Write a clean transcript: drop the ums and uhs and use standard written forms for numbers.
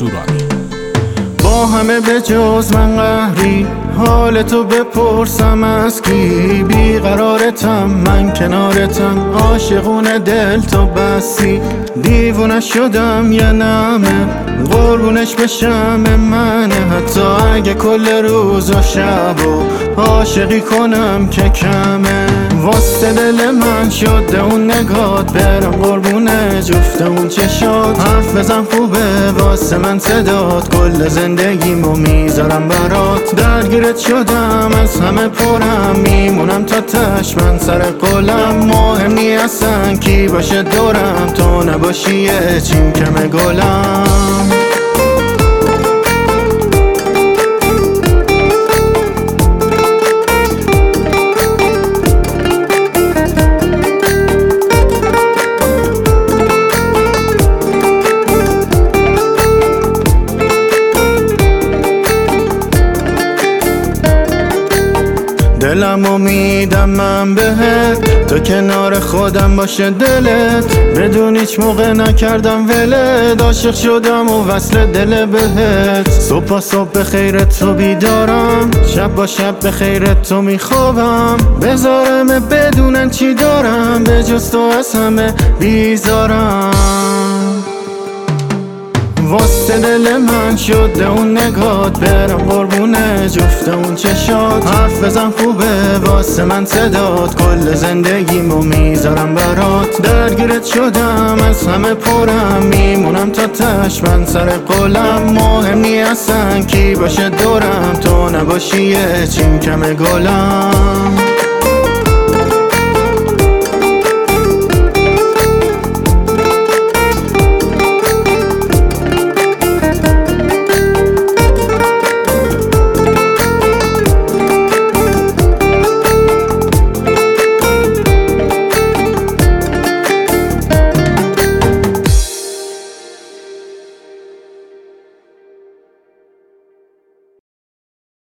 سورانی. با همه به جز من قهری، حالتو بپرسم از کی؟ بیقرارتم من کنارتم، عاشقونه دل تو بسی. دیوونه شدم یه نمه، قربونش بشم منه. حتی اگه کل روز و شب و عاشقی کنم که کمه. واسه دل من شده اون نگات، برم قربونه جفت اون چشات. حرف بزن خوبه واسه من صدات، کل زندگیمو میذارم برات. درگیرت شدم از همه پرم، میمونم تا تش من سر قولم. مهم نی اصلا کی باشه دورم، تو نباشی یه چین کم گلم. دلمو میدم من بهت، تو کنار خودم باشه دلت. بدون هیچ موقع نکردم ولت، عاشق شدم و وصل دل بهت. صبح صبح به خیرت تو بیدارم، شب با شب به خیرت تو میخوابم. بذارم بدونن چی دارم، به جز تو از همه بیزارم. واسه دل من شده اون نگات، برم قربونه جفت اون چشات. حرف بزن خوبه واسه من صدات، کل زندگیمو میذارم برات. درگیرت شدم از همه پرم، میمونم تا تش من سر قولم. مهم نی اصلا کی باشه دورم، تو نباشی یه چین کم گلم.